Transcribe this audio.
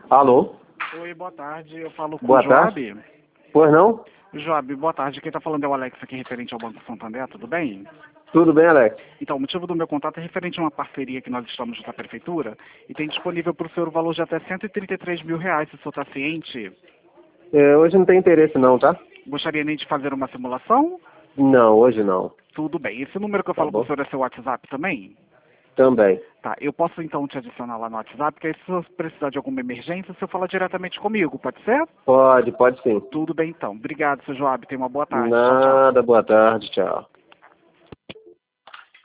Alô? Oi, boa tarde. Eu falo com Boa o Joab. tarde. Pois não? Joab, boa tarde. Quem está falando é o Alex aqui, referente ao Banco Santander, tudo bem? Tudo bem, Alex? Então, o motivo do meu contato é referente a uma parceria que nós estamos junto à Prefeitura e tem disponível para o senhor o valor de até R$ 133 mil, se o senhor está ciente. Hoje não tem interesse não, tá? Gostaria nem de fazer uma simulação? Não, hoje não. Tudo bem. Esse número que eu Tá falo com o bom? senhor é seu WhatsApp também? Também. Tá, eu posso então te adicionar lá no WhatsApp, porque aí se você precisar de alguma emergência, você fala diretamente comigo, pode ser? Pode sim. Tudo bem então. Obrigado, seu Joab. Tenha uma boa tarde. Tchau, tchau. Nada, boa tarde, tchau.